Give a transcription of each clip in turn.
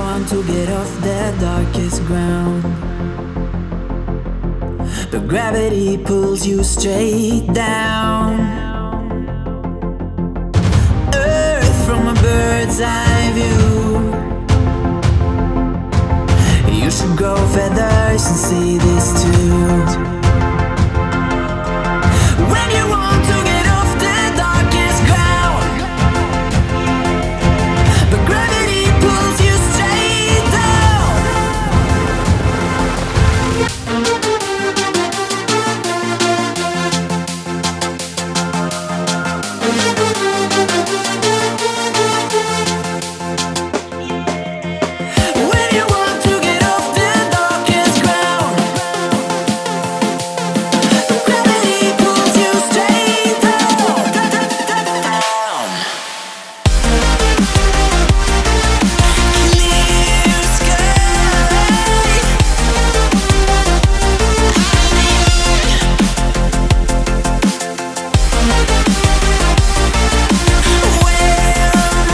want to get off the darkest ground, but gravity pulls you straight down. Earth from a bird's eye view. You should grow feathers and see this too. When you want to get off the darkest ground, but gravity pulls you straight down. When you want to get off the darkest ground, but gravity pulls you straight down. Clear sky. Where am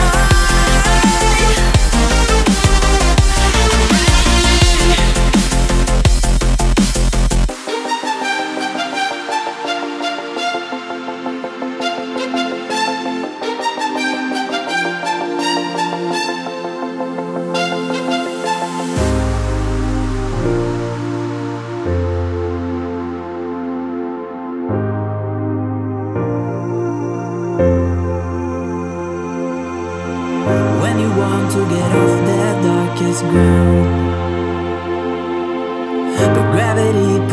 When you want to get off the darkest ground, but gravity